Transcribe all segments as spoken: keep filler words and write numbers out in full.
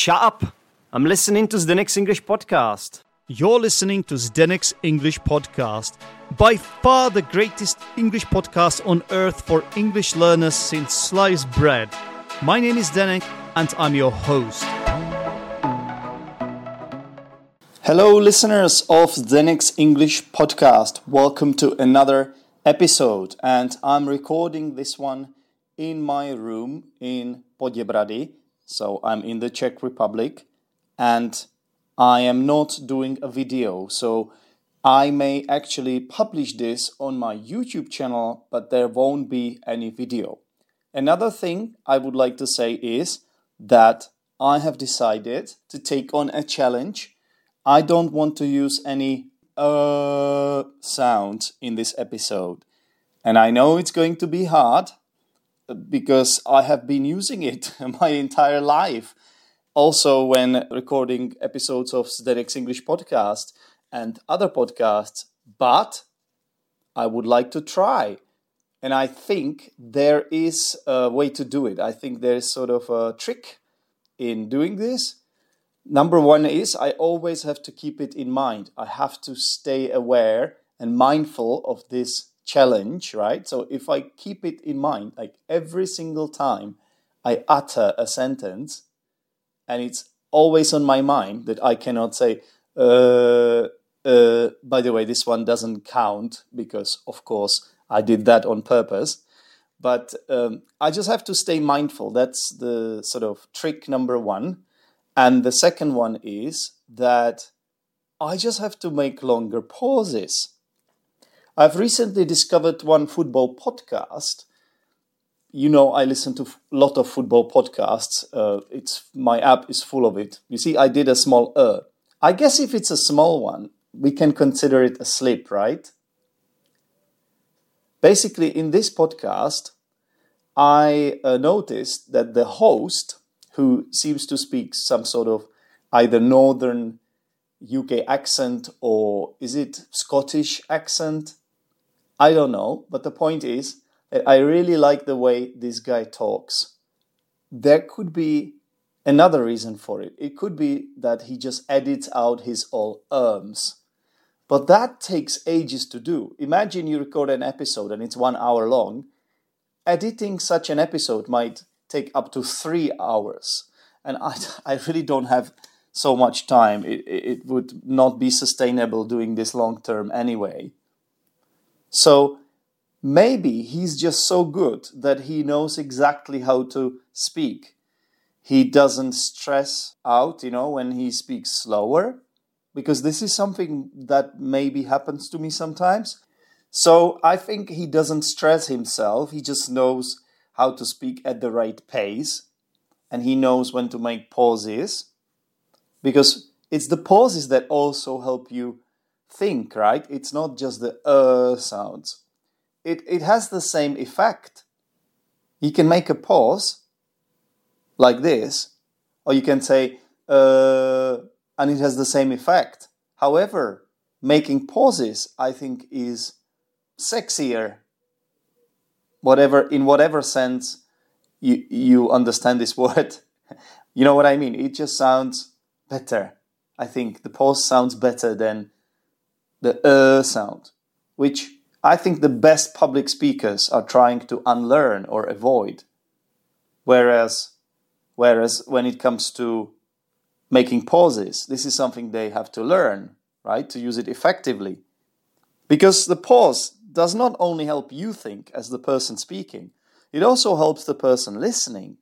Shut up! I'm listening to Zdenek's English podcast. You're listening to Zdenek's English podcast, by far the greatest English podcast on earth for English learners since sliced bread. My name is Zdenek and I'm your host. Hello listeners of Zdenek's English podcast. Welcome to another episode, and I'm recording this one in my room in Poděbrady. So I'm in the Czech Republic and I am not doing a video. So I may actually publish this on my YouTube channel, but there won't be any video. Another thing I would like to say is that I have decided to take on a challenge. I don't want to use any uh sound in this episode. And I know it's going to be hard because I have been using it my entire life. Also when recording episodes of Zdenek's English podcast and other podcasts. But I would like to try. And I think there is a way to do it. I think there is sort of a trick in doing this. Number one is I always have to keep it in mind. I have to stay aware and mindful of this challenge, right? So if I keep it in mind, like every single time I utter a sentence, and it's always on my mind that I cannot say, uh, uh, by the way, this one doesn't count because, of course, I did that on purpose. But um, I just have to stay mindful. That's the sort of trick number one. And the second one is that I just have to make longer pauses. I've recently discovered one football podcast. You know, I listen to a lot of football podcasts. Uh, it's my app is full of it. You see, I did a small uh. I guess if it's a small one, we can consider it a slip, right? Basically, in this podcast, I uh, noticed that the host, who seems to speak some sort of either northern U K accent or is it Scottish accent? I don't know, but the point is that I really like the way this guy talks. There could be another reason for it. It could be that he just edits out his all ums. But that takes ages to do. Imagine you record an episode and it's one hour long. Editing such an episode might take up to three hours. And I, I really don't have so much time. It, it would not be sustainable doing this long term anyway. So maybe he's just so good that he knows exactly how to speak. He doesn't stress out, you know, when he speaks slower, because this is something that maybe happens to me sometimes. So I think he doesn't stress himself. He just knows how to speak at the right pace, and he knows when to make pauses, because it's the pauses that also help you think, right? It's not just the uh sounds. It it has the same effect. You can make a pause like this, or you can say uh, and it has the same effect. However, making pauses, I think, is sexier. Whatever, in whatever sense you you understand this word, you know what I mean. It just sounds better. I think the pause sounds better than the uh sound, which I think the best public speakers are trying to unlearn or avoid. Whereas, whereas when it comes to making pauses, this is something they have to learn, right? To use it effectively. Because the pause does not only help you think as the person speaking, it also helps the person listening.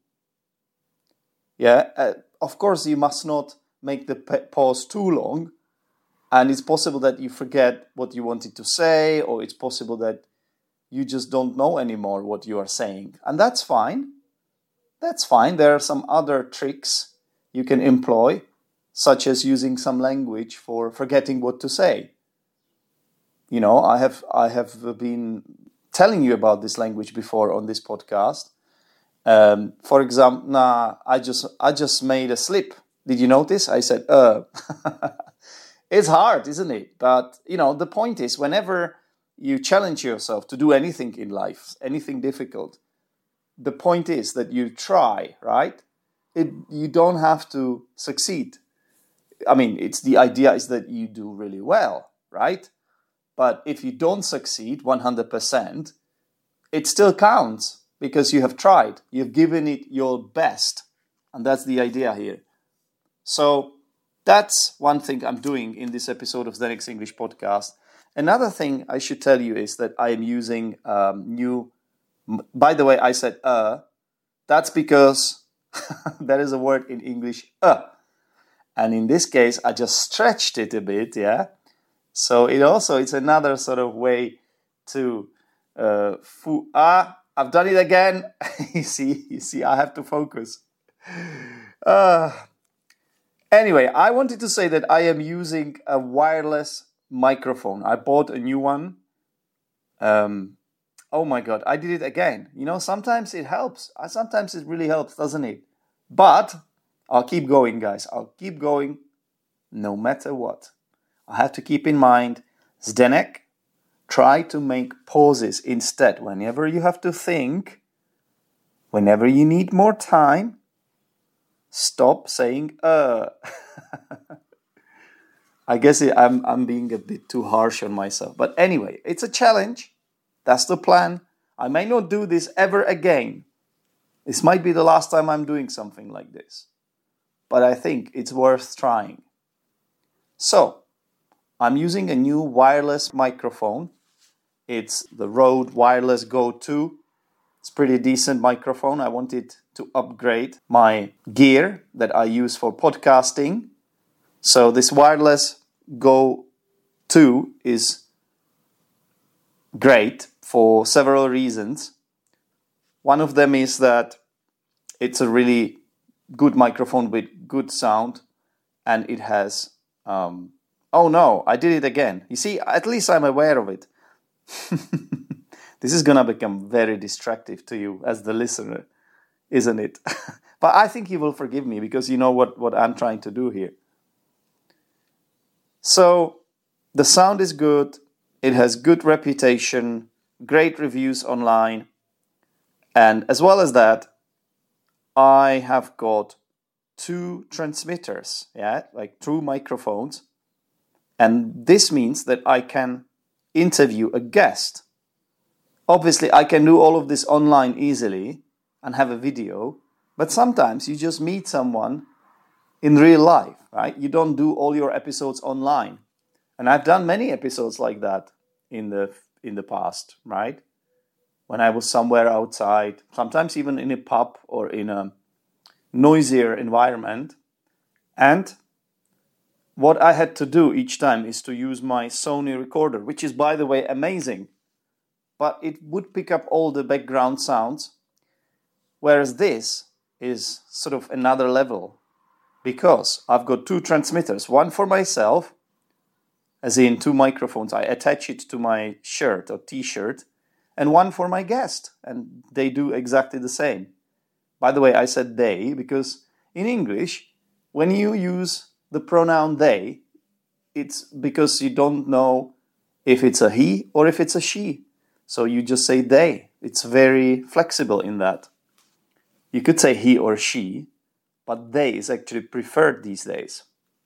Yeah, uh, of course you must not make the pa- pause too long. And it's possible that you forget what you wanted to say, or it's possible that you just don't know anymore what you are saying. And that's fine. That's fine. There are some other tricks you can employ, such as using some language for forgetting what to say. You know, I have I have been telling you about this language before on this podcast. Um, for example, nah, I just I just made a slip. Did you notice? I said, uh. It's hard, isn't it? But, you know, the point is, whenever you challenge yourself to do anything in life, anything difficult, the point is that you try, right? it you don't have to succeed. I mean, it's the idea is that you do really well, right? But if you don't succeed one hundred percent, it still counts because you have tried. You've given it your best. And that's the idea here. So that's one thing I'm doing in this episode of Zdenek's English Podcast. Another thing I should tell you is that I am using um, new... By the way, I said uh. That's because there is a word in English, uh. And in this case, I just stretched it a bit, yeah? So it also, it's another sort of way to... Uh, fu- ah, I've done it again. you see, you see, I have to focus. Uh, anyway, I wanted to say that I am using a wireless microphone. I bought a new one. Um, oh my God, I did it again. You know, sometimes it helps. Sometimes it really helps, doesn't it? But I'll keep going, guys. I'll keep going no matter what. I have to keep in mind, Zdenek, try to make pauses instead. Whenever you have to think, whenever you need more time, stop saying uh. I guess it, I'm I'm being a bit too harsh on myself. But anyway, it's a challenge. That's the plan. I may not do this ever again. This might be the last time I'm doing something like this. But I think it's worth trying. So, I'm using a new wireless microphone. It's the Rode Wireless Go two. It's a pretty decent microphone. I wanted to upgrade my gear that I use for podcasting. So this Wireless Go two is great for several reasons. One of them is that it's a really good microphone with good sound, and it has... Um, oh no, I did it again. You see, at least I'm aware of it. This is going to become very distractive to you as the listener, isn't it? But I think you will forgive me because you know what, what I'm trying to do here. So, the sound is good. It has good reputation, great reviews online. And as well as that, I have got two transmitters, yeah, like two microphones. And this means that I can interview a guest. Obviously, I can do all of this online easily and have a video, but sometimes you just meet someone in real life, right? You don't do all your episodes online. And I've done many episodes like that in the in the past, right? When I was somewhere outside, sometimes even in a pub or in a noisier environment. And what I had to do each time is to use my Sony recorder, which is, by the way, amazing. But it would pick up all the background sounds, whereas this is sort of another level because I've got two transmitters, one for myself, as in two microphones. I attach it to my shirt or t-shirt, and one for my guest, and they do exactly the same. By the way, I said they because in English, when you use the pronoun they, it's because you don't know if it's a he or if it's a she. So you just say they. It's very flexible in that. You could say he or she, but they is actually preferred these days.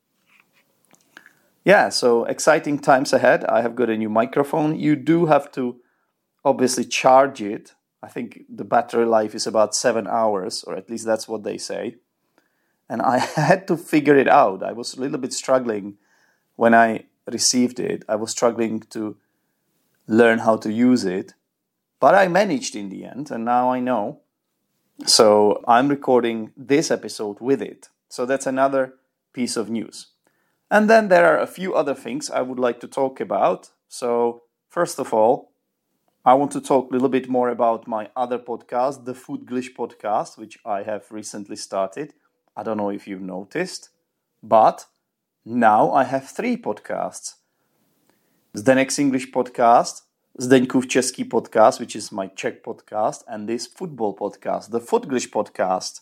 Yeah, so exciting times ahead. I have got a new microphone. You do have to obviously charge it. I think the battery life is about seven hours, or at least that's what they say. And I had to figure it out. I was a little bit struggling when I received it. I was struggling to learn how to use it. But I managed in the end, and now I know. So I'm recording this episode with it. So that's another piece of news. And then there are a few other things I would like to talk about. So first of all, I want to talk a little bit more about my other podcast, the Foodglish podcast, which I have recently started. I don't know if you've noticed, but now I have three podcasts. Zdenek's English podcast, Zdeňkův Český podcast, which is my Czech podcast, and this football podcast, the Foodglish podcast.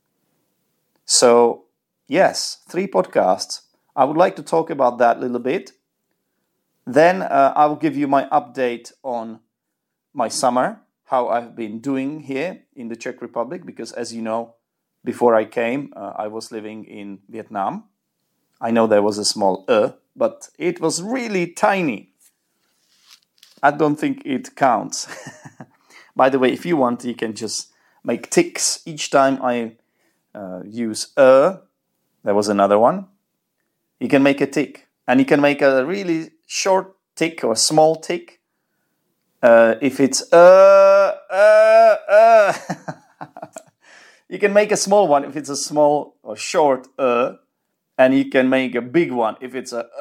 So, yes, three podcasts. I would like to talk about that a little bit. Then uh, I will give you my update on my summer, how I've been doing here in the Czech Republic, because as you know, before I came, uh, I was living in Vietnam. I know there was a small E, but it was really tiny. I don't think it counts. By the way, if you want, you can just make ticks each time I uh, use E. There was another one. You can make a tick. And you can make a really short tick or a small tick. Uh, if it's uh, uh, uh. You can make a small one if it's a small or short uh, and you can make a big one if it's a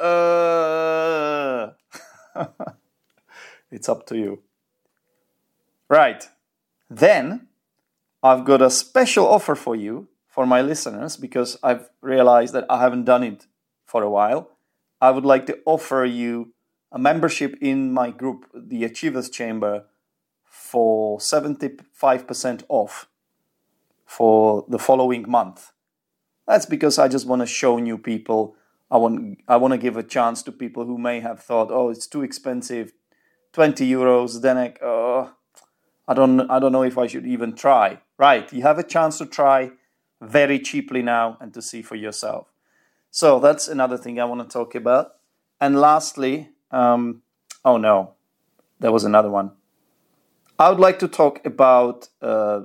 uh. It's up to you. Right. Then I've got a special offer for you, for my listeners, because I've realized that I haven't done it for a while. I would like to offer you a membership in my group, the Achievers Chamber, for seventy-five percent off for the following month. That's because I just want to show new people. I want I want to give a chance to people who may have thought, oh, it's too expensive, twenty euros, then I, uh, I don't I don't know if I should even try. Right, you have a chance to try very cheaply now and to see for yourself. So that's another thing I want to talk about. And lastly, um, oh no, there was another one. I would like to talk about... Uh,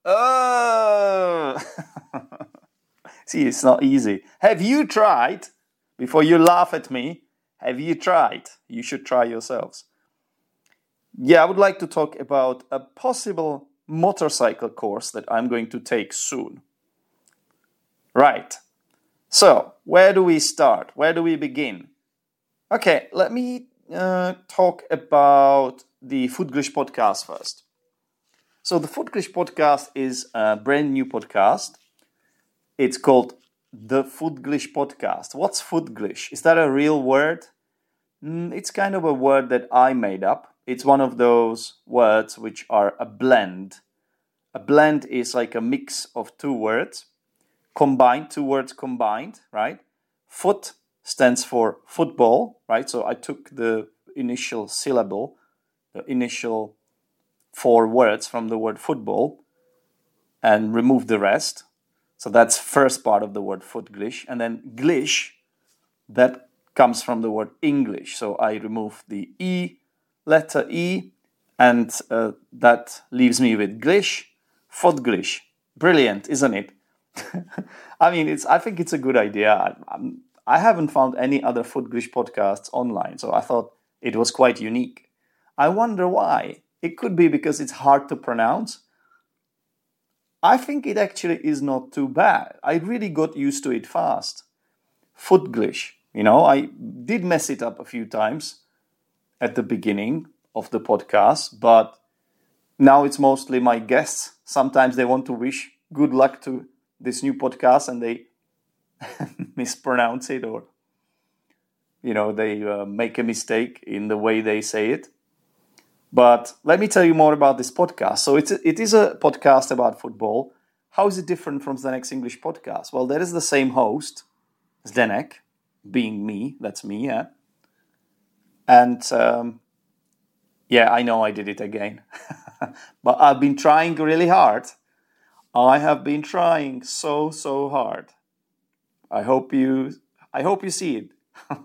uh, see, it's not easy. Have you tried, before you laugh at me, have you tried? You should try yourselves. Yeah, I would like to talk about a possible motorcycle course that I'm going to take soon. Right. So, where do we start? Where do we begin? Okay, let me uh, talk about the Footglish podcast first. So, the Footglish podcast is a brand new podcast. It's called the Footglish podcast. What's Footglish? Is that a real word? Mm, it's kind of a word that I made up. It's one of those words which are a blend. A blend is like a mix of two words, combined, two words combined, right? Foot stands for football, right? So I took the initial syllable, the initial four words from the word football and removed the rest. So that's first part of the word Footglish. And then glish, that comes from the word English. So I remove the E, letter E, and uh, that leaves me with glish, Footglish. Brilliant, isn't it? I mean, it's. I think it's a good idea. I, I'm, I haven't found any other Footglish podcasts online, so I thought it was quite unique. I wonder why. It could be because it's hard to pronounce. I think it actually is not too bad. I really got used to it fast. Footglish, you know, I did mess it up a few times at the beginning of the podcast, but now it's mostly my guests. Sometimes they want to wish good luck to this new podcast and they mispronounce it, or, you know, they uh, make a mistake in the way they say it. But let me tell you more about this podcast. So it's a, it is a podcast about football. How is it different from Zdenek's English podcast? Well, there is the same host, Zdenek, being me. That's me, yeah. And um, yeah, I know I did it again. But I've been trying really hard. I have been trying so, so hard. I hope you, I hope you see it.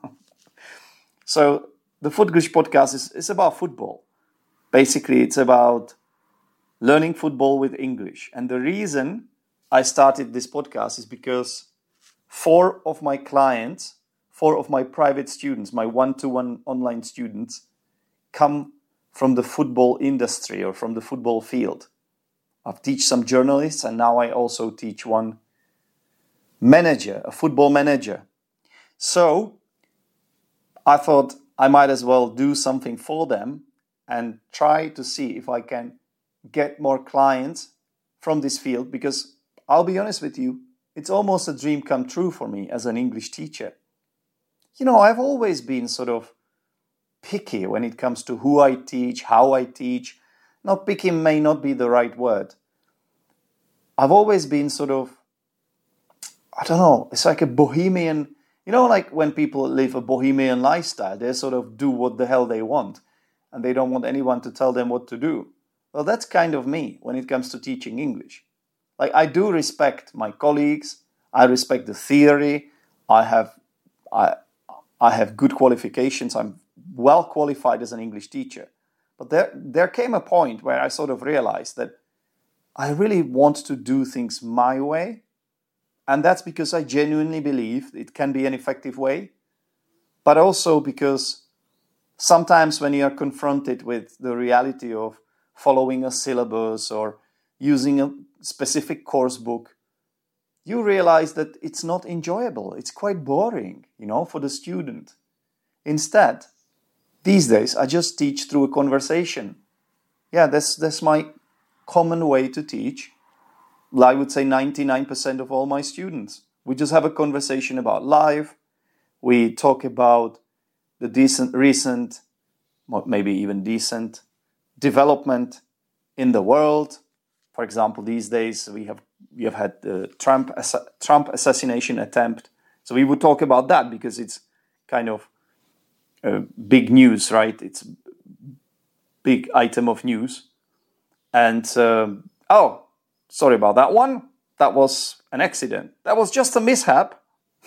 So the Footglish podcast is, is about football. Basically, it's about learning football with English. And the reason I started this podcast is because four of my clients, four of my private students, my one-to-one online students, come from the football industry or from the football field. I've teach some journalists, and now I also teach one manager, a football manager. So I thought I might as well do something for them and try to see if I can get more clients from this field, because I'll be honest with you, it's almost a dream come true for me as an English teacher. You know, I've always been sort of picky when it comes to who I teach, how I teach. Not picky may not be the right word. I've always been sort of, I don't know, it's like a bohemian, you know, like when people live a bohemian lifestyle, they sort of do what the hell they want and they don't want anyone to tell them what to do. Well, that's kind of me when it comes to teaching English. Like, I do respect my colleagues. I respect the theory. I have, I, I have good qualifications. I'm well qualified as an English teacher. But there, there came a point where I sort of realized that I really want to do things my way. And that's because I genuinely believe it can be an effective way. But also because sometimes when you are confronted with the reality of following a syllabus or using a specific course book, you realize that it's not enjoyable. It's quite boring, you know, for the student. Instead, these days, I just teach through a conversation. Yeah, that's, that's my common way to teach. I would say ninety-nine percent of all my students. We just have a conversation about life. We talk about the decent, recent, maybe even decent development in the world. For example, these days we have we have had the Trump Trump assassination attempt. So we would talk about that because it's kind of uh, big news, right? It's a big item of news. And um, oh, sorry about that one. That was an accident. That was just a mishap.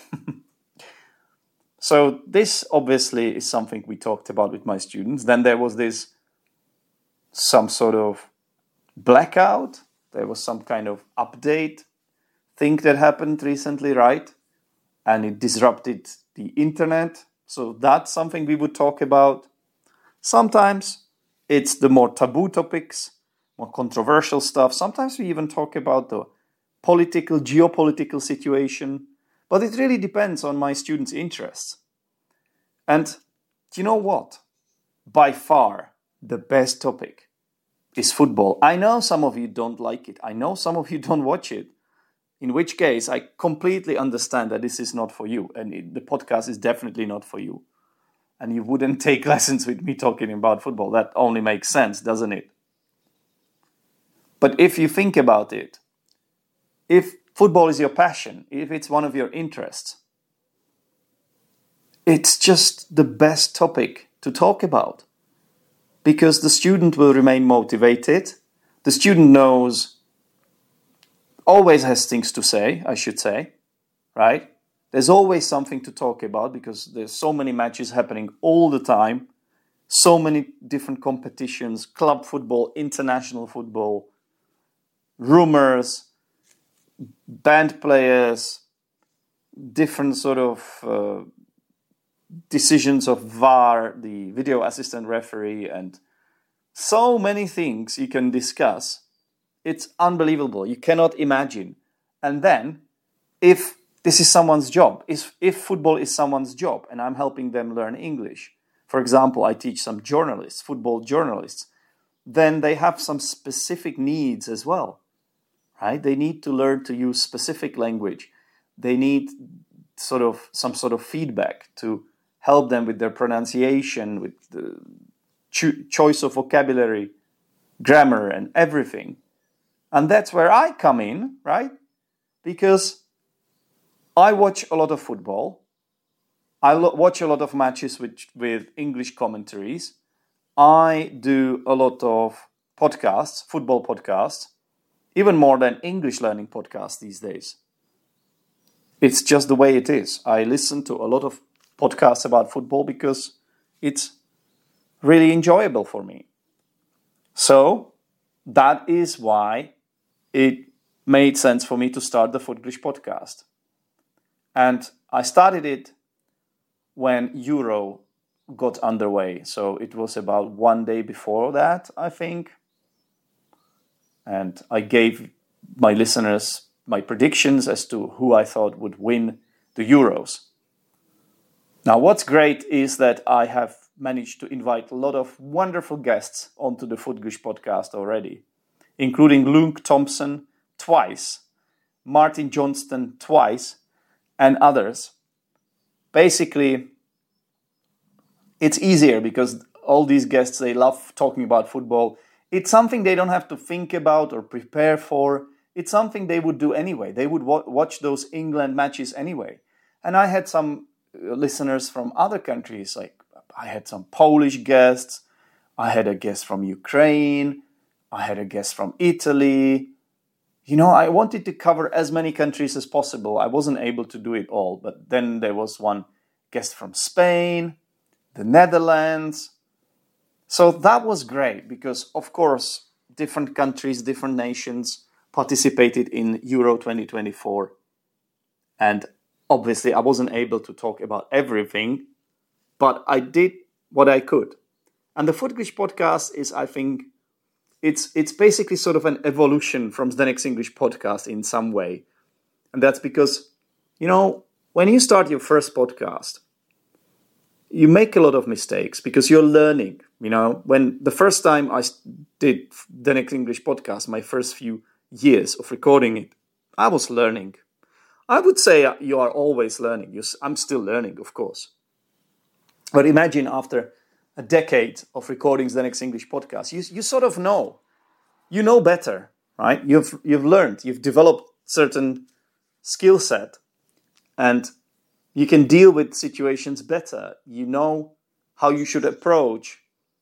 So this obviously is something we talked about with my students. Then there was this some sort of blackout. There was some kind of update thing that happened recently, right? And it disrupted the internet. So that's something we would talk about. Sometimes it's the more taboo topics, more controversial stuff. Sometimes we even talk about the political, geopolitical situation. But it really depends on my students' interests. And do you know what? By far, the best topic is football. I know some of you don't like it. I know some of you don't watch it. In which case, I completely understand that this is not for you. And it, the podcast is definitely not for you. And you wouldn't take lessons with me talking about football. That only makes sense, doesn't it? But if you think about it, if football is your passion, if it's one of your interests, it's just the best topic to talk about. Because the student will remain motivated. The student knows, always has things to say, I should say, right? There's always something to talk about because there's so many matches happening all the time. So many different competitions, club football, international football, rumors, band players, different sort of uh, decisions of V A R, the video assistant referee, and so many things you can discuss. It's unbelievable. You cannot imagine. And then, if this is someone's job, if, if football is someone's job, and I'm helping them learn English, for example, I teach some journalists, football journalists, then they have some specific needs as well. Right? They need to learn to use specific language. They need sort of some sort of feedback to help them with their pronunciation, with the cho- choice of vocabulary, grammar, and everything. And that's where I come in, right? Because I watch a lot of football. I lo- watch a lot of matches with, with English commentaries. I do a lot of podcasts, football podcasts. Even more than English learning podcasts these days. It's just the way it is. I listen to a lot of podcasts about football because it's really enjoyable for me. So that is why it made sense for me to start the Footglish podcast. And I started it when Euro got underway. So it was about one day before that, I think. And I gave my listeners my predictions as to who I thought would win the Euros. Now, what's great is that I have managed to invite a lot of wonderful guests onto the Footglish podcast already, including Luke Thompson twice, Martin Johnston twice, and others. Basically, it's easier because all these guests, they love talking about football. It's something they don't have to think about or prepare for. It's something they would do anyway. They would wa- watch those England matches anyway. And I had some listeners from other countries, like I had some Polish guests, I had a guest from Ukraine, I had a guest from Italy, you know, I wanted to cover as many countries as possible. I wasn't able to do it all, but then there was one guest from Spain, the Netherlands. So that was great because, of course, different countries, different nations participated in Euro twenty twenty-four. And obviously, I wasn't able to talk about everything, but I did what I could. And the Footglish podcast is, I think, it's it's basically sort of an evolution from Zdenek's English podcast in some way. And that's because, you know, when you start your first podcast, you make a lot of mistakes because you're learning. You know, when the first time I did Zdenek's English podcast, my first few years of recording it, I was learning. I would say you are always learning. You're, I'm still learning, of course. But imagine after a decade of recording Zdenek's English podcast, you, you sort of know. You know better, right? You've you've learned. You've developed certain skill set. And you can deal with situations better. You know how you should approach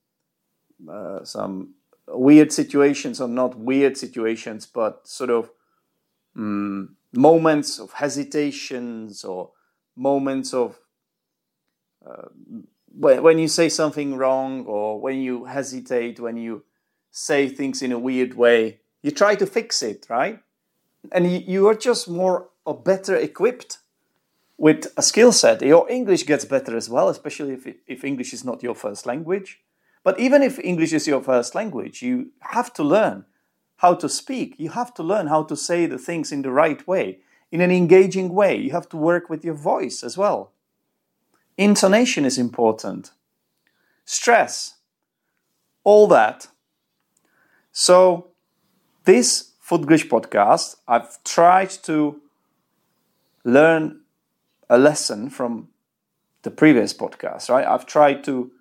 uh, some weird situations, or not weird situations, but sort of um, moments of hesitations or moments of uh, when you say something wrong or when you hesitate, when you say things in a weird way, you try to fix it, right? And you, you are just more or better equipped with a skill set. Your English gets better as well, especially if, if English is not your first language. But even if English is your first language, you have to learn how to speak. You have to learn how to say the things in the right way, in an engaging way. You have to work with your voice as well. Intonation is important. Stress. All that. So this Footglish podcast, I've tried to learn a lesson from the previous podcast, right? I've tried to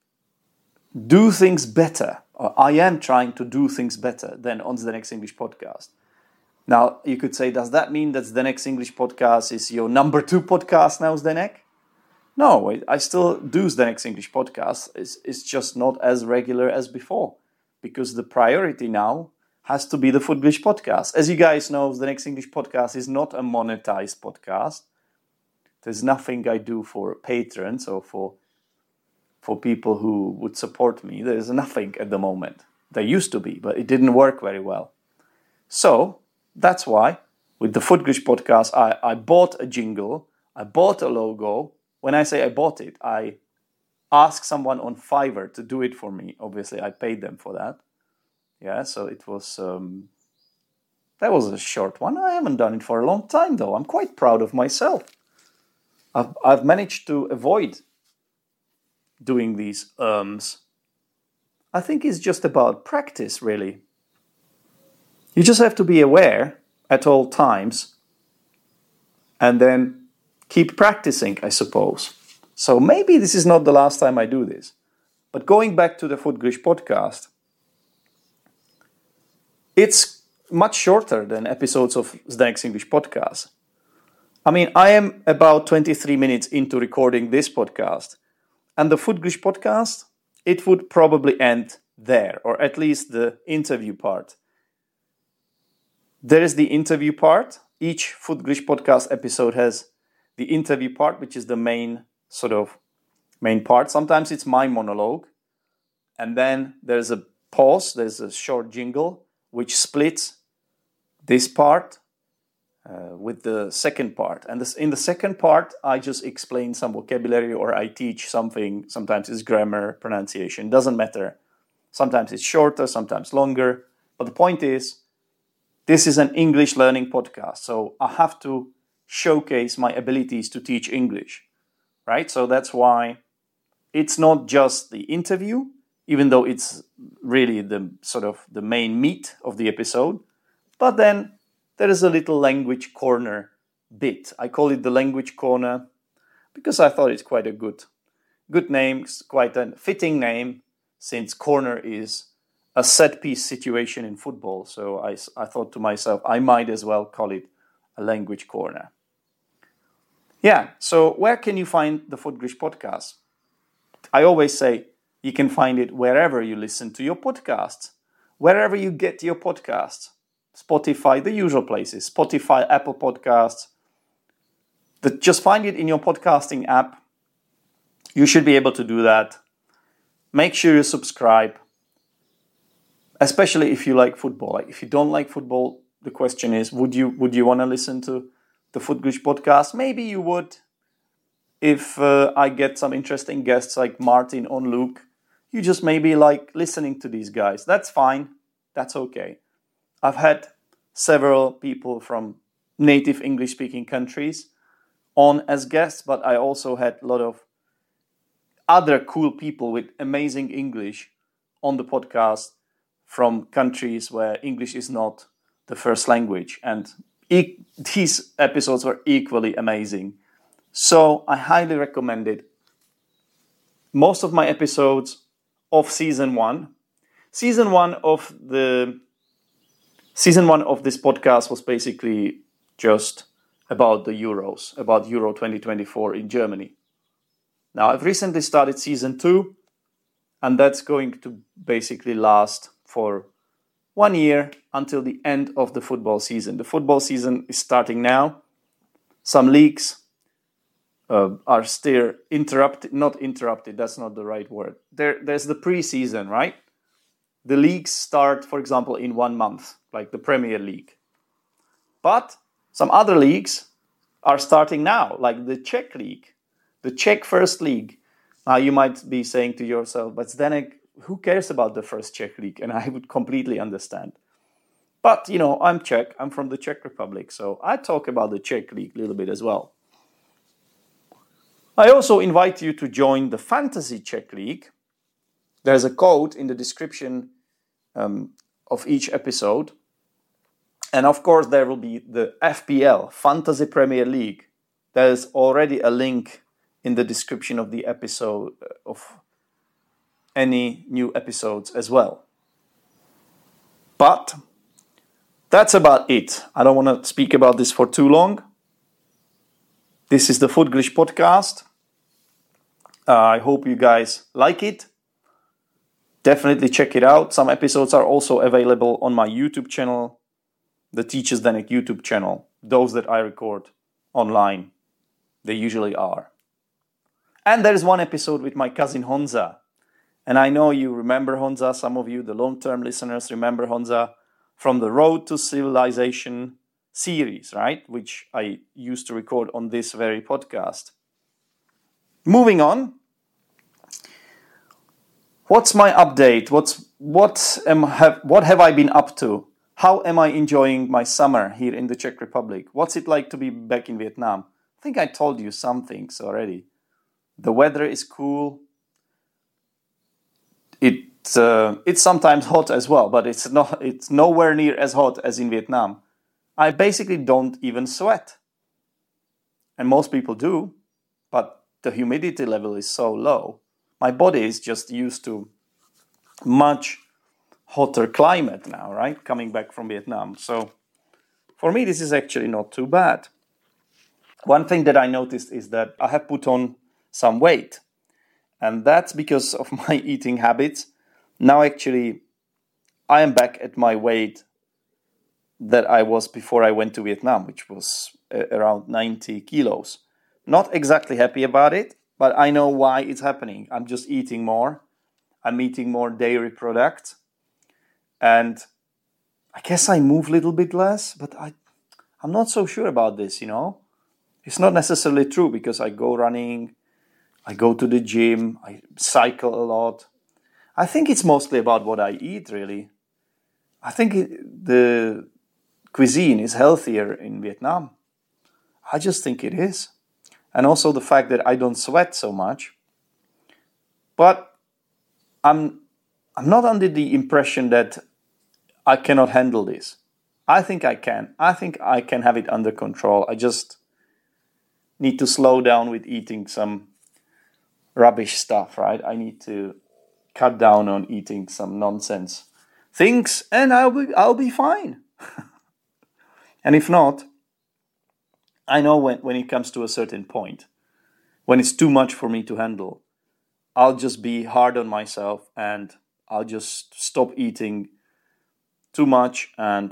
do things better, or I am trying to do things better than on Zdenek's English podcast. Now, you could say, does that mean that Zdenek's English podcast is your number two podcast now, Zdenek? No, I still do Zdenek's English podcast. It's, it's just not as regular as before, because the priority now has to be the Footglish podcast. As you guys know, Zdenek's English podcast is not a monetized podcast. There's nothing I do for patrons or for for people who would support me. There's nothing at the moment. There used to be, but it didn't work very well. So that's why with the Footglish podcast, I, I bought a jingle, I bought a logo. When I say I bought it, I asked someone on Fiverr to do it for me. Obviously, I paid them for that. Yeah, so it was, um, that was a short one. I haven't done it for a long time, though. I'm quite proud of myself. I've, I've managed to avoid doing these ums. I think it's just about practice, really. You just have to be aware at all times and then keep practicing, I suppose. So maybe this is not the last time I do this. But going back to the Footglish podcast, it's much shorter than episodes of Zdenek's English podcast. I mean, I am about twenty-three minutes into recording this podcast, and the Footglish podcast, it would probably end there, or at least the interview part. There is the interview part. Each Footglish podcast episode has the interview part, which is the main sort of main part. Sometimes it's my monologue, and then there's a pause, there's a short jingle, which splits this part uh, with the second part. And this, in the second part, I just explain some vocabulary or I teach something. Sometimes it's grammar, pronunciation, doesn't matter. Sometimes it's shorter, sometimes longer. But the point is, this is an English learning podcast. So I have to showcase my abilities to teach English, right? So that's why it's not just the interview, even though it's really the sort of the main meat of the episode. But then there is a little language corner bit. I call it the language corner because I thought it's quite a good, good name, it's quite a fitting name, since corner is a set-piece situation in football. So I, I thought to myself, I might as well call it a language corner. Yeah, so where can you find the Footglish podcast? I always say, you can find it wherever you listen to your podcasts, wherever you get your podcasts. Spotify, the usual places, Spotify, Apple Podcasts. The, just find it in your podcasting app. You should be able to do that. Make sure you subscribe, especially if you like football. Like if you don't like football, the question is, would you would you want to listen to the Footglish podcast? Maybe you would. If uh, I get some interesting guests like Martin or Luke, you just maybe like listening to these guys. That's fine. That's okay. I've had several people from native English-speaking countries on as guests, but I also had a lot of other cool people with amazing English on the podcast from countries where English is not the first language. And e- these episodes were equally amazing. So I highly recommend it. Most of my episodes of season one, season one of the season one of this podcast was basically just about the Euros, about Euro twenty twenty-four in Germany. Now I've recently started season two, and that's going to basically last for one year until the end of the football season. The football season is starting now. Some leagues uh, are still interrupted, not interrupted, that's not the right word. There, there's the pre-season, right? The leagues start, for example, in one month, like the Premier League. But some other leagues are starting now, like the Czech League, the Czech First League. Now you might be saying to yourself, but Zdenek, who cares about the first Czech League? And I would completely understand. But, you know, I'm Czech, I'm from the Czech Republic, so I talk about the Czech League a little bit as well. I also invite you to join the Fantasy Czech League. There's a code in the description um, of each episode. And of course, there will be the F P L, Fantasy Premier League. There's already a link in the description of the episode, of any new episodes as well. But that's about it. I don't want to speak about this for too long. This is the Footglish podcast. Uh, I hope you guys like it. Definitely check it out. Some episodes are also available on my YouTube channel, the Teacher Zdenek YouTube channel. Those that I record online, they usually are. And there is one episode with my cousin Honza. And I know you remember Honza, some of you, the long-term listeners, remember Honza from the Road to Civilization series, right? Which I used to record on this very podcast. Moving on. What's my update? What's what am have what have I been up to? How am I enjoying my summer here in the Czech Republic? What's it like to be back in Vietnam? I think I told you some things already. The weather is cool. It uh, it's sometimes hot as well, but it's not it's nowhere near as hot as in Vietnam. I basically don't even sweat. And most people do, but the humidity level is so low. My body is just used to much hotter climate now, right? Coming back from Vietnam. So for me, this is actually not too bad. One thing that I noticed is that I have put on some weight. And that's because of my eating habits. Now actually, I am back at my weight that I was before I went to Vietnam, which was uh, around ninety kilos. Not exactly happy about it, but I know why it's happening. I'm just eating more. I'm eating more dairy products. And I guess I move a little bit less, but I, I'm not so sure about this, you know. It's not necessarily true because I go running, I go to the gym, I cycle a lot. I think it's mostly about what I eat, really. I think it, the cuisine is healthier in Vietnam. I just think it is. And also the fact that I don't sweat so much. But I'm I'm not under the impression that I cannot handle this. I think I can. I think I can have it under control. I just need to slow down with eating some rubbish stuff, right? I need to cut down on eating some nonsense things, and I'll be I'll be fine. And if not, I know when, when it comes to a certain point, when it's too much for me to handle, I'll just be hard on myself and I'll just stop eating too much and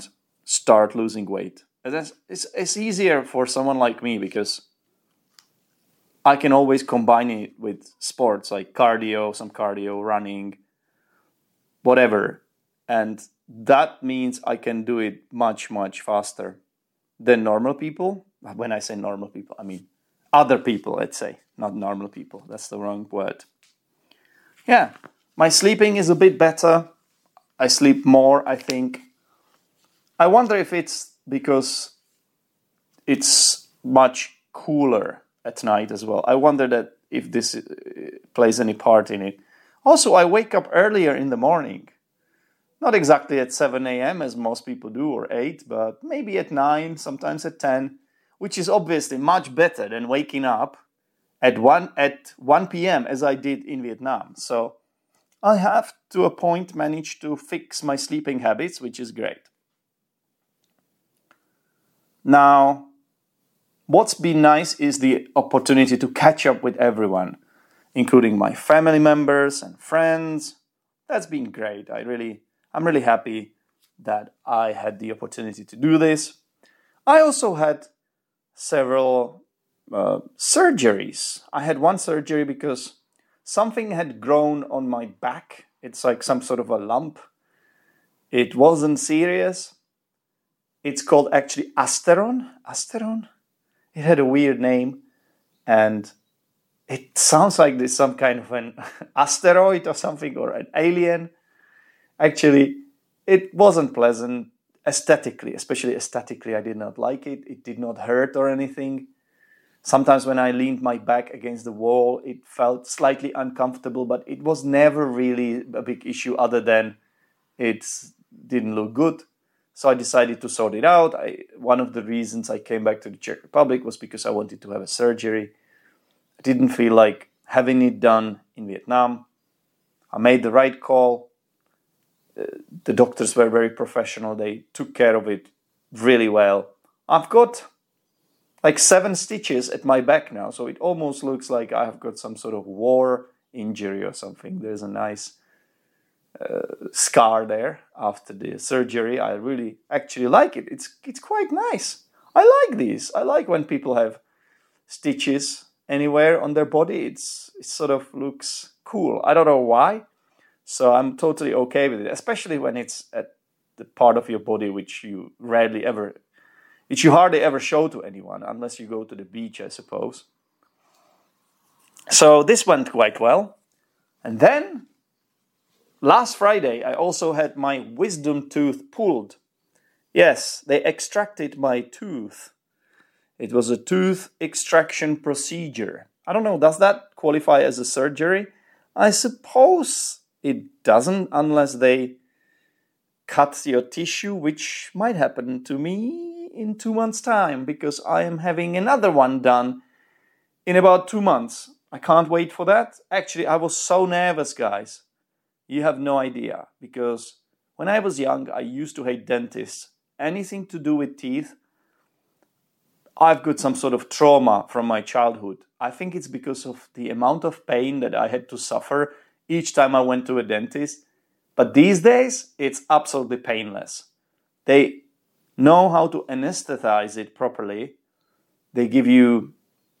start losing weight. And that's, it's, it's easier for someone like me because I can always combine it with sports like cardio, some cardio, running, whatever. And that means I can do it much, much faster than normal people. When I say normal people, I mean other people, let's say, not normal people. That's the wrong word. Yeah, my sleeping is a bit better. I sleep more, I think. I wonder if it's because it's much cooler at night as well. I wonder that if this plays any part in it. Also, I wake up earlier in the morning. Not exactly at seven a.m. as most people do, or eight, but maybe at nine, sometimes at ten, which is obviously much better than waking up at one at one p.m. as I did in Vietnam. So I have, to a point, managed to fix my sleeping habits, which is great. Now, what's been nice is the opportunity to catch up with everyone, including my family members and friends. That's been great. I really... I'm really happy that I had the opportunity to do this. I also had several uh, surgeries. I had one surgery because something had grown on my back. It's like some sort of a lump. It wasn't serious. It's called actually Asteron. Asteron? It had a weird name. And it sounds like there's some kind of an asteroid or something, or an alien. Actually, it wasn't pleasant aesthetically, especially aesthetically. I did not like it. It did not hurt or anything. Sometimes when I leaned my back against the wall, it felt slightly uncomfortable, but it was never really a big issue other than it didn't look good. So I decided to sort it out. I, one of the reasons I came back to the Czech Republic was because I wanted to have a surgery. I didn't feel like having it done in Vietnam. I made the right call. Uh, the doctors were very professional. They took care of it really well. I've got like seven stitches at my back now, so it almost looks like I have got some sort of war injury or something. There's a nice uh, scar there after the surgery. I really actually like it. It's it's quite nice. I like these. I like when people have stitches anywhere on their body. It's it sort of looks cool. I don't know why. So I'm totally okay with it, especially when it's at the part of your body which you rarely ever, which you hardly ever show to anyone, unless you go to the beach, I suppose. So this went quite well. And then, last Friday, I also had my wisdom tooth pulled. Yes, they extracted my tooth. It was a tooth extraction procedure. I don't know, does that qualify as a surgery? I suppose it doesn't, unless they cut your tissue, which might happen to me in two months' time, because I am having another one done in about two months. I can't wait for that. Actually, I was so nervous, guys. You have no idea, because when I was young, I used to hate dentists. Anything to do with teeth, I've got some sort of trauma from my childhood. I think it's because of the amount of pain that I had to suffer each time I went to a dentist. But these days, it's absolutely painless. They know how to anesthetize it properly. They give you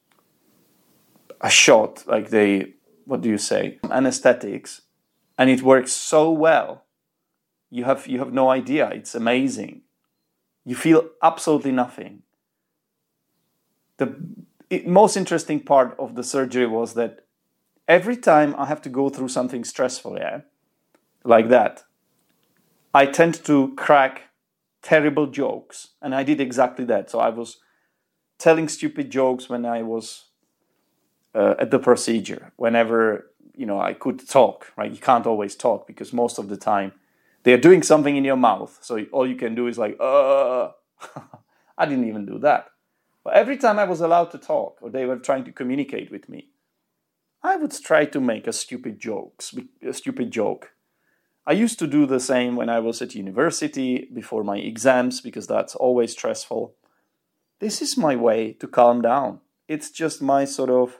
a shot, like they, what do you say, anesthetics, and it works so well. You have you have no idea. It's amazing. You feel absolutely nothing. The it, most interesting part of the surgery was that every time I have to go through something stressful, yeah, like that, I tend to crack terrible jokes. And I did exactly that. So I was telling stupid jokes when I was uh, at the procedure, whenever, you know, I could talk, right? You can't always talk because most of the time they're doing something in your mouth. So all you can do is like, uh, I didn't even do that. But every time I was allowed to talk, or they were trying to communicate with me, I would try to make a stupid jokes, a stupid joke. I used to do the same when I was at university before my exams, because that's always stressful. This is my way to calm down. It's just my sort of,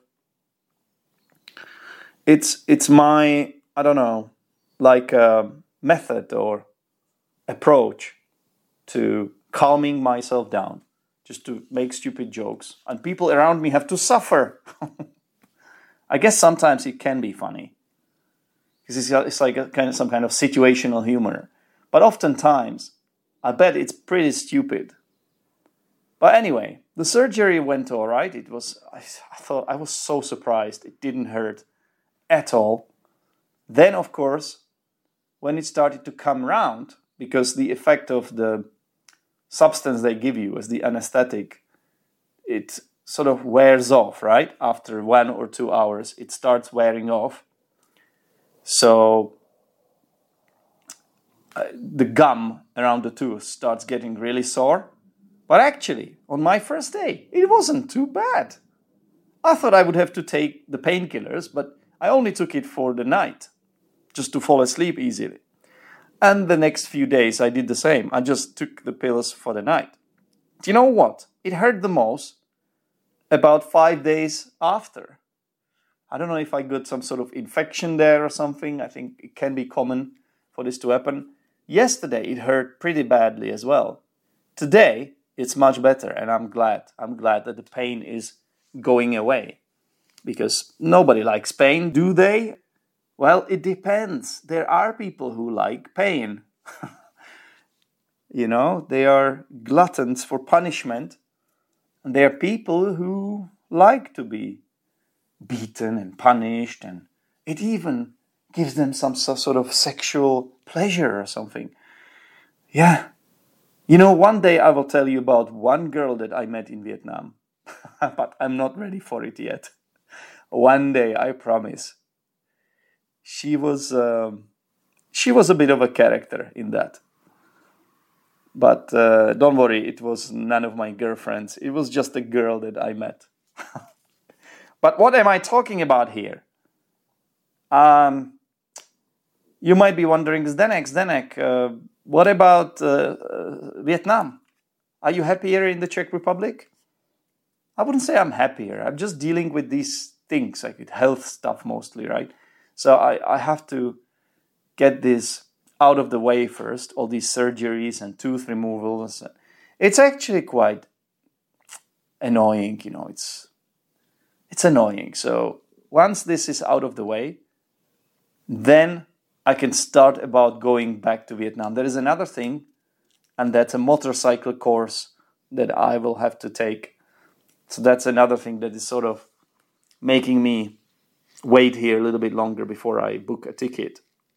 it's it's my, I don't know, like a method or approach to calming myself down, just to make stupid jokes, and people around me have to suffer. I guess sometimes it can be funny, because it's, it's like a kind of some kind of situational humor. But oftentimes, I bet it's pretty stupid. But anyway, the surgery went all right. It was, I, I thought, I was so surprised. It didn't hurt at all. Then, of course, when it started to come round, because the effect of the substance they give you as the anesthetic, it sort of wears off, right? After one or two hours, it starts wearing off. So uh, the gum around the tooth starts getting really sore. But actually, on my first day, it wasn't too bad. I thought I would have to take the painkillers, but I only took it for the night, just to fall asleep easily. And the next few days, I did the same. I just took the pills for the night. Do you know what? It hurt the most about five days after. I don't know if I got some sort of infection there or something. I think it can be common for this to happen. Yesterday, it hurt pretty badly as well. Today, it's much better, and I'm glad. I'm glad that the pain is going away. Because nobody likes pain, do they? Well, it depends. There are people who like pain. You know, they are gluttons for punishment. And there are people who like to be beaten and punished, and it even gives them some sort of sexual pleasure or something. Yeah. You know, one day I will tell you about one girl that I met in Vietnam. But I'm not ready for it yet. One day, I promise. She was um, she was a bit of a character in that. But uh, don't worry, it was none of my girlfriends. It was just a girl that I met. But what am I talking about here? Um, you might be wondering, Zdenek, Zdenek, uh, what about uh, uh, Vietnam? Are you happier in the Czech Republic? I wouldn't say I'm happier. I'm just dealing with these things, like with health stuff mostly, right? So I, I have to get this out of the way first, all these surgeries and tooth removals. It's actually quite annoying, you know, it's it's annoying. So once this is out of the way, then I can start about going back to Vietnam. There is another thing, and that's a motorcycle course that I will have to take. So that's another thing that is sort of making me wait here a little bit longer before I book a ticket.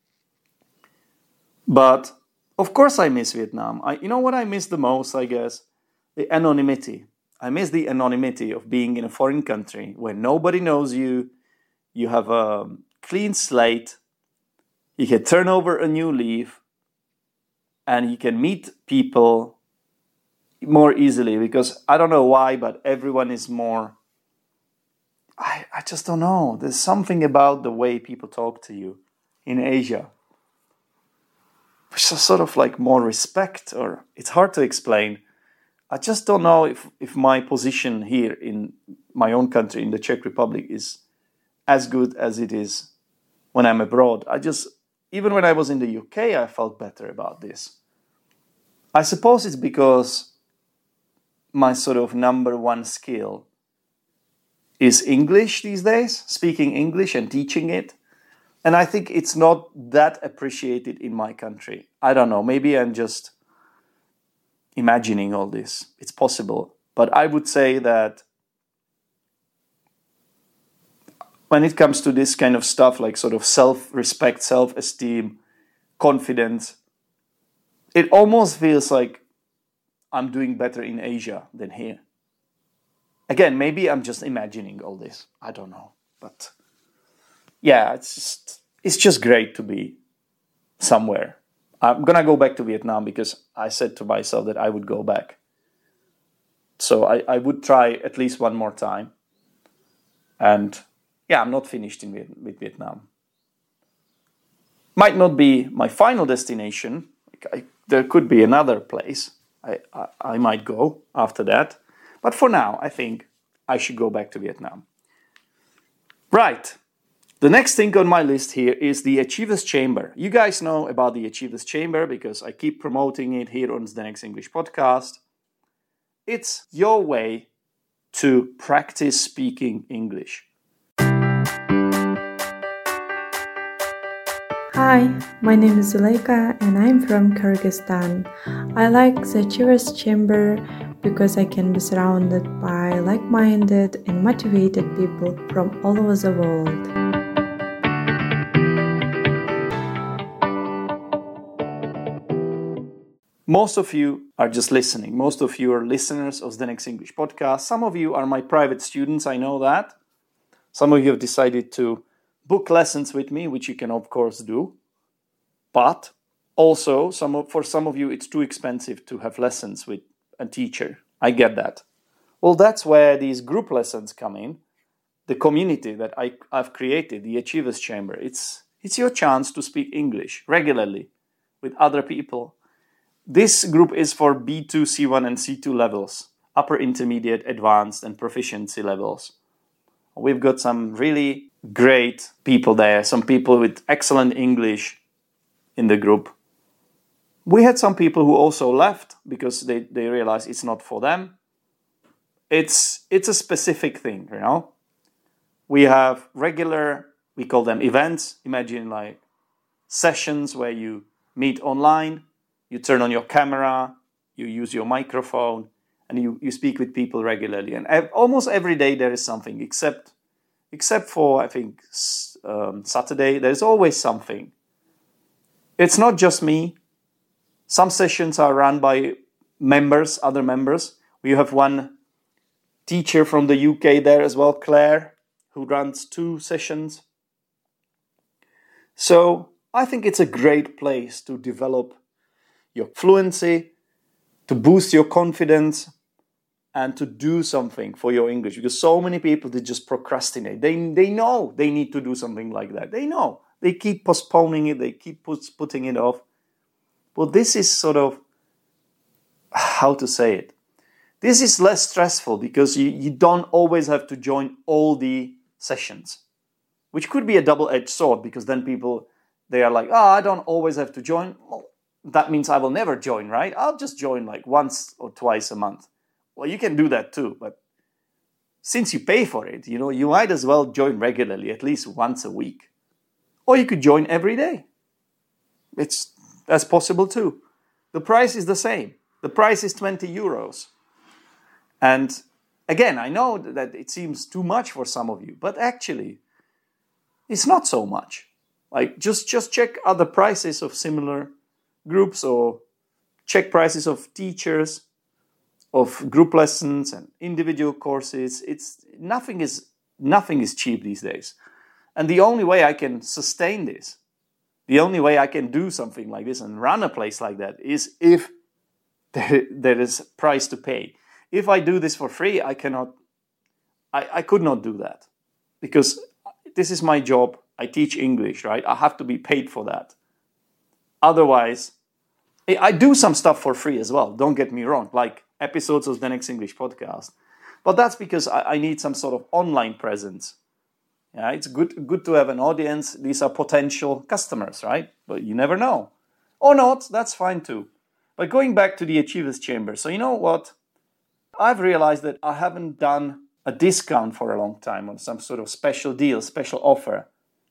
But of course I miss Vietnam. I, you know what I miss the most, I guess? The anonymity. I miss the anonymity of being in a foreign country where nobody knows you. You have a clean slate. You can turn over a new leaf. And you can meet people more easily, because I don't know why, but everyone is more... I, I just don't know. There's something about the way people talk to you in Asia, which is sort of like more respect, or it's hard to explain. I just don't know if, if my position here in my own country, in the Czech Republic, is as good as it is when I'm abroad. I just, even when I was in the U K, I felt better about this. I suppose it's because my sort of number one skill is English these days, speaking English and teaching it. And I think it's not that appreciated in my country. I don't know, maybe I'm just imagining all this. It's possible. But I would say that when it comes to this kind of stuff, like sort of self-respect, self-esteem, confidence, it almost feels like I'm doing better in Asia than here. Again, maybe I'm just imagining all this. I don't know. But yeah, it's just, it's just great to be somewhere. I'm going to go back to Vietnam because I said to myself that I would go back. So I, I would try at least one more time. And yeah, I'm not finished in Viet- with Vietnam. Might not be my final destination. I, there could be another place I, I, I might go after that. But for now, I think I should go back to Vietnam. Right. The The next thing on my list here is the Achievers Chamber. You guys know about the Achievers Chamber because I keep promoting it here on Zdenek's English podcast. It's your way to practice speaking English. Hi, my name is Zuleika and I'm from Kyrgyzstan. I like the Achievers Chamber because I can be surrounded by like-minded and motivated people from all over the world. Most of you are just listening. Most of you are listeners of Zdenek's English podcast. Some of you are my private students, I know that. Some of you have decided to book lessons with me, which you can of course do. But also, some of, for some of you, it's too expensive to have lessons with a teacher. I get that. Well, that's where these group lessons come in. The community that I, I've created, the Achievers Chamber, it's, it's your chance to speak English regularly with other people. This group is for B two, C one, and C two levels, upper intermediate, advanced, and proficiency levels. We've got some really great people there, some people with excellent English in the group. We had some people who also left because they, they realized it's not for them. It's, it's a specific thing, you know. We have regular, we call them events. Imagine like sessions where you meet online. You turn on your camera, you use your microphone, and you, you speak with people regularly. And ev- almost every day there is something, except except for, I think, um, Saturday, there's always something. It's not just me. Some sessions are run by members, other members. We have one teacher from the U K there as well, Claire, who runs two sessions. So I think it's a great place to develop your fluency, to boost your confidence, and to do something for your English. Because so many people, they just procrastinate. They, they know they need to do something like that. They know. They keep postponing it. They keep put, putting it off. But this is sort of, how to say it? This is less stressful because you, you don't always have to join all the sessions, which could be a double-edged sword because then people, they are like, oh, I don't always have to join. Well, that means I will never join, right? I'll just join like once or twice a month. Well, you can do that too, but since you pay for it, you know, you might as well join regularly, at least once a week. Or you could join every day. It's that's possible too. The price is the same. The price is twenty euros. And again, I know that it seems too much for some of you, but actually, it's not so much. Like just, just check other prices of similar groups or check prices of teachers, of group lessons and individual courses. It's nothing is nothing is cheap these days. And the only way I can sustain this, the only way I can do something like this and run a place like that is if there, there is a price to pay. If I do this for free, I cannot, I, I could not do that because this is my job. I teach English, right? I have to be paid for that. Otherwise, I do some stuff for free as well, don't get me wrong, like episodes of Zdenek's English podcast. But that's because I, I need some sort of online presence. Yeah, it's good, good to have an audience. These are potential customers, right? But you never know. Or not, that's fine too. But going back to the Achievers Chamber. So you know what? I've realized that I haven't done a discount for a long time on some sort of special deal, special offer.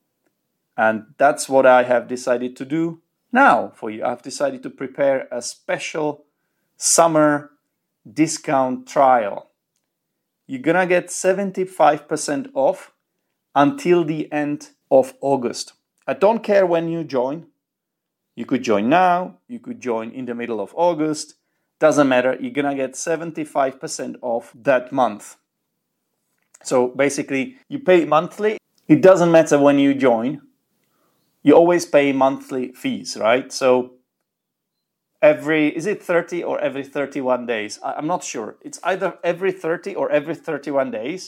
And that's what I have decided to do now for you. I've decided to prepare a special summer discount trial. You're gonna get seventy-five percent off until the end of August. I don't care when you join. You could join now, you could join in the middle of August. Doesn't matter, you're gonna get seventy-five percent off that month. So basically, you pay monthly. It doesn't matter when you join. You always pay monthly fees, right? So every, is it thirty or every thirty-one days? I'm not sure. It's either every thirty or every thirty-one days.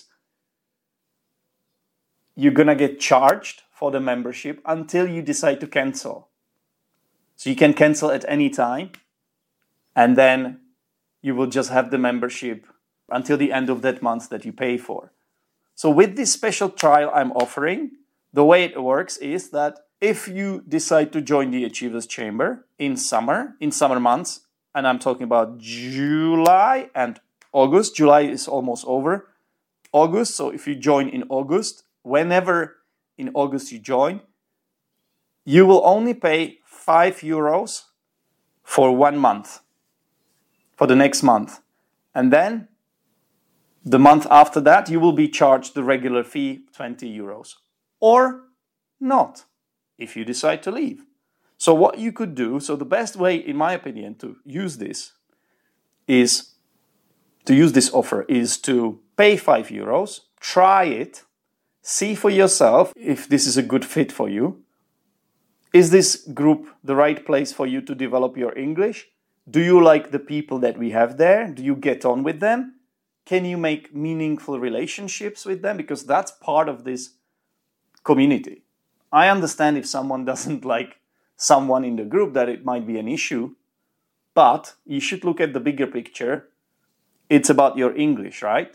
You're gonna get charged for the membership until you decide to cancel. So you can cancel at any time, and then you will just have the membership until the end of that month that you pay for. So with this special trial I'm offering, the way it works is that if you decide to join the Achievers Chamber in summer, in summer months, and I'm talking about July and August. July is almost over. August, so if you join in August, whenever in August you join, you will only pay five euros for one month, for the next month. And then the month after that, you will be charged the regular fee, twenty euros. Or not, if you decide to leave. So what you could do, so the best way, in my opinion, to use this is, to use this offer is to pay five euros, try it, see for yourself if this is a good fit for you. Is this group the right place for you to develop your English? Do you like the people that we have there? Do you get on with them? Can you make meaningful relationships with them? Because that's part of this community. I understand if someone doesn't like someone in the group, that it might be an issue, but you should look at the bigger picture. It's about your English, right?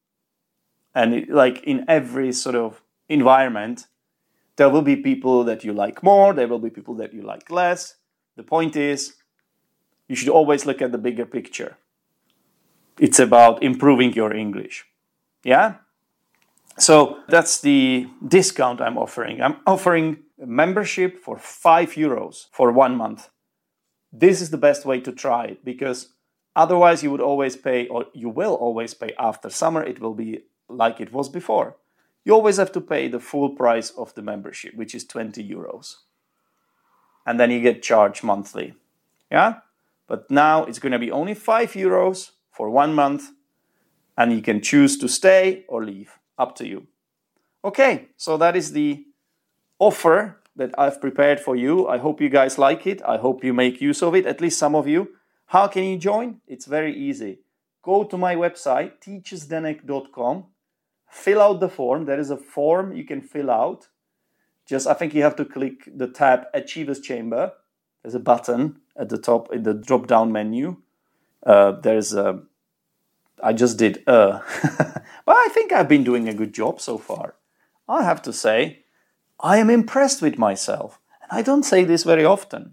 And it, like in every sort of environment, there will be people that you like more, there will be people that you like less. The point is, you should always look at the bigger picture. It's about improving your English. Yeah? So that's the discount I'm offering. I'm offering a membership for five euros for one month. This is the best way to try it, because otherwise you would always pay, or you will always pay after summer. It will be like it was before. You always have to pay the full price of the membership, which is twenty euros. And then you get charged monthly. Yeah? But now it's going to be only five euros for one month, and you can choose to stay or leave. Up to you. Okay, so that is the offer that I've prepared for you. I hope you guys like it. I hope you make use of it, at least some of you. How can you join? It's very easy. Go to my website, teachers denek dot com. Fill out the form. There is a form you can fill out. Just, I think you have to click the tab Achievers Chamber. There's a button at the top in the drop-down menu. Uh, there's a I just did uh. But I think I've been doing a good job so far. I have to say, I am impressed with myself. And I don't say this very often.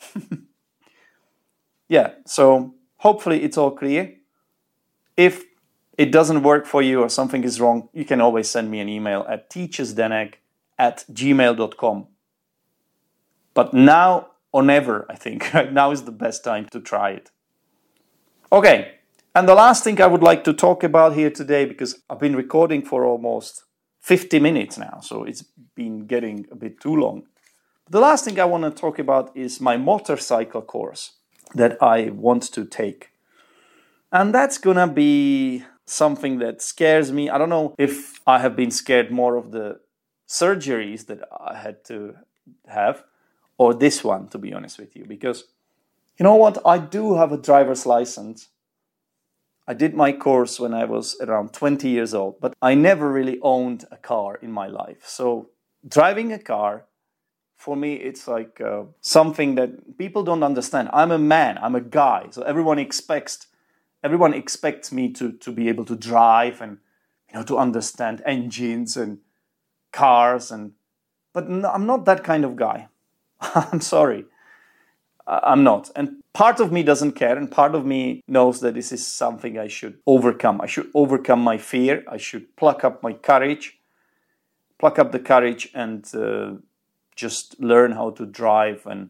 Yeah, so hopefully it's all clear. If it doesn't work for you or something is wrong, you can always send me an email at teachersdenek at gmail dot com. But now or never, I think. Right now is the best time to try it. Okay. And the last thing I would like to talk about here today, because I've been recording for almost fifty minutes now, so it's been getting a bit too long. The last thing I want to talk about is my motorcycle course that I want to take. And that's going to be something that scares me. I don't know if I have been scared more of the surgeries that I had to have or this one, to be honest with you. Because, you know what, I do have a driver's license. I did my course when I was around twenty years old, but I never really owned a car in my life. So driving a car, for me, it's like uh, something that people don't understand. I'm a man, I'm a guy, so everyone expects everyone expects me to, to be able to drive and, you know, to understand engines and cars, and but no, I'm not that kind of guy. I'm sorry. I'm not. And part of me doesn't care, and part of me knows that this is something I should overcome. I should overcome my fear. I should pluck up my courage, pluck up the courage and uh, just learn how to drive. And,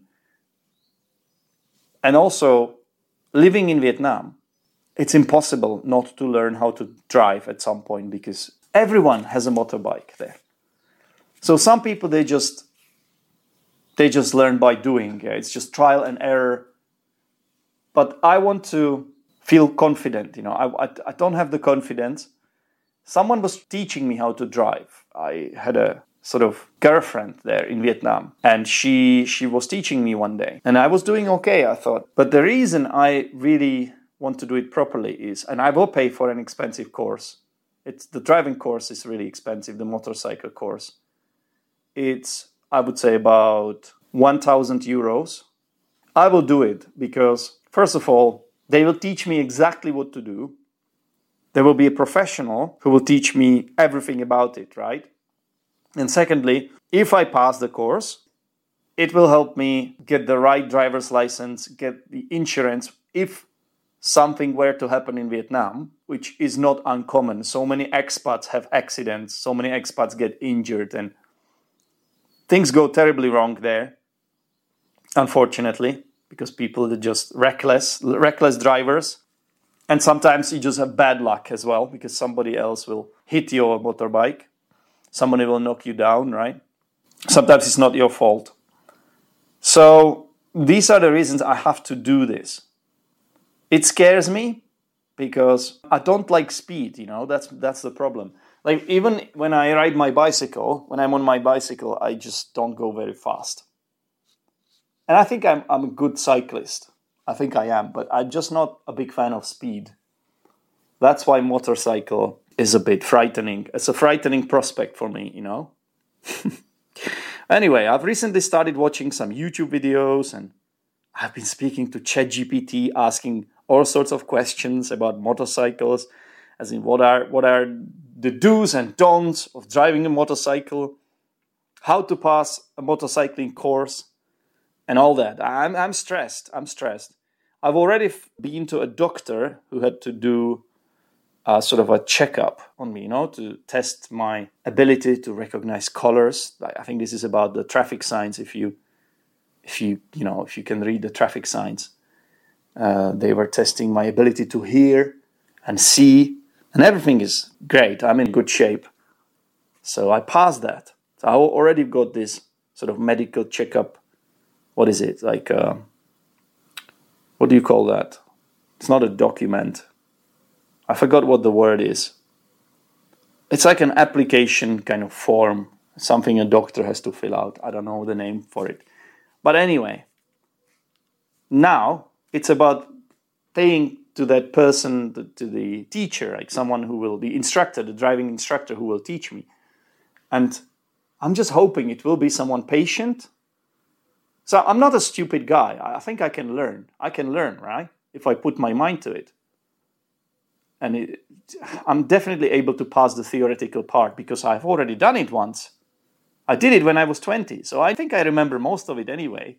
and also, living in Vietnam, it's impossible not to learn how to drive at some point because everyone has a motorbike there. So some people, they just... They just learn by doing. It's just trial and error. But I want to feel confident. You know, I, I, I don't have the confidence. Someone was teaching me how to drive. I had a sort of girlfriend there in Vietnam, and she she was teaching me one day, and I was doing okay, I thought. But the reason I really want to do it properly is, and I will pay for an expensive course. It's the driving course is really expensive. The motorcycle course, it's, I would say, about one thousand euros. I will do it because, first of all, they will teach me exactly what to do. There will be a professional who will teach me everything about it, right? And secondly, If I pass the course, it will help me get the right driver's license, get the insurance. If something were to happen in Vietnam, which is not uncommon, so many expats have accidents, so many expats get injured, and things go terribly wrong there, unfortunately, because people are just reckless, reckless drivers. And sometimes you just have bad luck as well, because somebody else will hit your motorbike. Somebody will knock you down, right? Sometimes it's not your fault. So these are the reasons I have to do this. It scares me because I don't like speed, you know, that's that's the problem. Like even when I ride my bicycle, when I'm on my bicycle, I just don't go very fast. And I think I'm I'm a good cyclist. I think I am, but I'm just not a big fan of speed. That's why motorcycle is a bit frightening. It's a frightening prospect for me, you know. Anyway, I've recently started watching some YouTube videos, and I've been speaking to ChatGPT, asking all sorts of questions about motorcycles, as in what are what are the do's and don'ts of driving a motorcycle, how to pass a motorcycling course, and all that. I'm I'm stressed. I'm stressed. I've already been to a doctor who had to do a sort of a checkup on me, you know, to test my ability to recognize colors. I think this is about the traffic signs. If you, if you, you know, if you can read the traffic signs, uh, they were testing my ability to hear and see, and everything is great. I'm in good shape, so I passed that. So I already got this sort of medical checkup. What is it like? Uh, what do you call that? It's not a document. I forgot what the word is. It's like an application kind of form, something a doctor has to fill out. I don't know the name for it. But anyway, now it's about paying to that person, to the teacher, like someone who will be instructor, the driving instructor who will teach me. And I'm just hoping it will be someone patient. So I'm not a stupid guy. I think I can learn. I can learn, right? If I put my mind to it. And it, I'm definitely able to pass the theoretical part because I've already done it once. I did it when I was twenty, so I think I remember most of it anyway.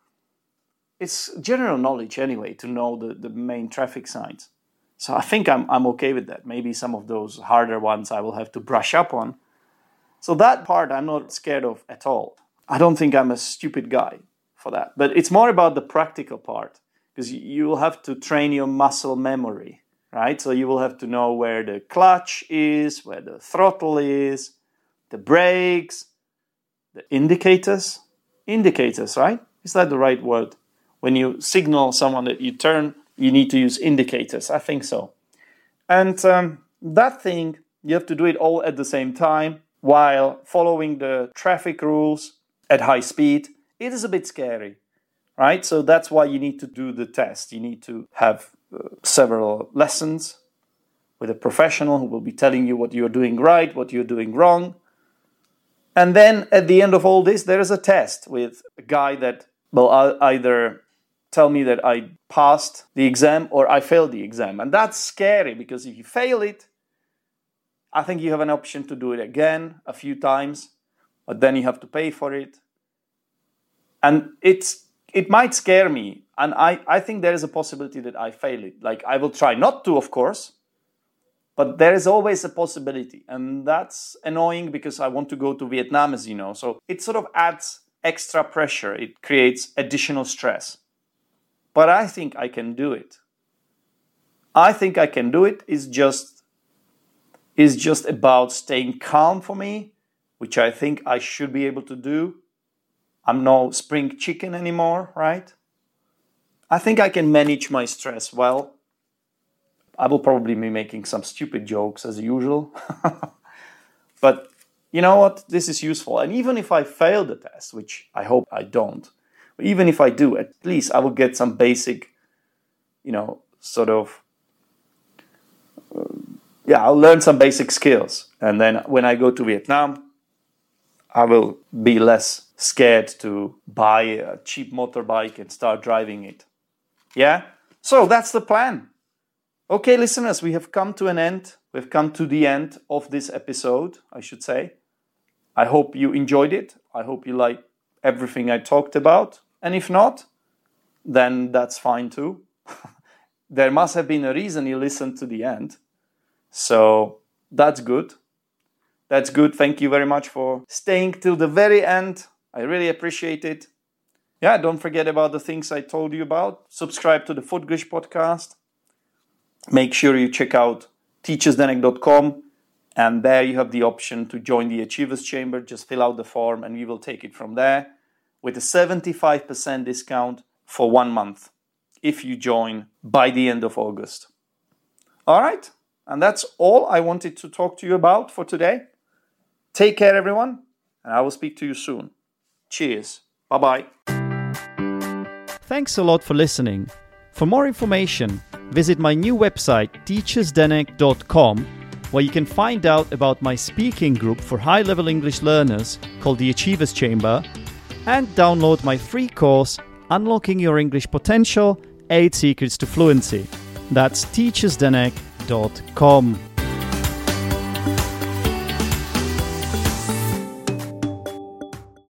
It's general knowledge anyway to know the, the main traffic signs. So I think I'm I'm okay with that. Maybe some of those harder ones I will have to brush up on. So that part I'm not scared of at all. I don't think I'm a stupid guy for that. But it's more about the practical part, because you will have to train your muscle memory. Right? So you will have to know where the clutch is, where the throttle is, the brakes, the indicators. Indicators, right? Is that the right word? When you signal someone that you turn, you need to use indicators. I think so. And um, that thing, you have to do it all at the same time while following the traffic rules at high speed. It is a bit scary, right? So that's why you need to do the test. You need to have Uh, several lessons with a professional who will be telling you what you're doing right, what you're doing wrong. And then at the end of all this, there is a test with a guy that will either tell me that I passed the exam or I failed the exam. And that's scary because if you fail it, I think you have an option to do it again a few times, but then you have to pay for it. And it's it might scare me. And I, I think there is a possibility that I fail it. Like, I will try not to, of course, but there is always a possibility. And that's annoying because I want to go to Vietnam, as you know. So it sort of adds extra pressure. It creates additional stress. But I think I can do it. I think I can do it. It's just, it's just about staying calm for me, which I think I should be able to do. I'm no spring chicken anymore, right? I think I can manage my stress well. I will probably be making some stupid jokes as usual. But you know what? This is useful. And even if I fail the test, which I hope I don't, but even if I do, at least I will get some basic, you know, sort of, uh, yeah, I'll learn some basic skills. And then when I go to Vietnam, I will be less scared to buy a cheap motorbike and start driving it. Yeah? So that's the plan. Okay, listeners, we have come to an end. We've come to the end of this episode, I should say. I hope you enjoyed it. I hope you like everything I talked about. And if not, then that's fine too. There must have been a reason you listened to the end. So that's good. That's good. Thank you very much for staying till the very end. I really appreciate it. Yeah, don't forget about the things I told you about. Subscribe to the Fotgrish podcast. Make sure you check out teachers denek dot com, and there you have the option to join the Achievers Chamber. Just fill out the form and we will take it from there with a seventy-five percent discount for one month if you join by the end of August. All right, and that's all I wanted to talk to you about for today. Take care, everyone, and I will speak to you soon. Cheers. Bye-bye. Thanks a lot for listening. For more information, visit my new website, teachers denek dot com, where you can find out about my speaking group for high-level English learners called the Achievers Chamber, and download my free course, Unlocking Your English Potential, eight Secrets to Fluency. That's teachers denek dot com.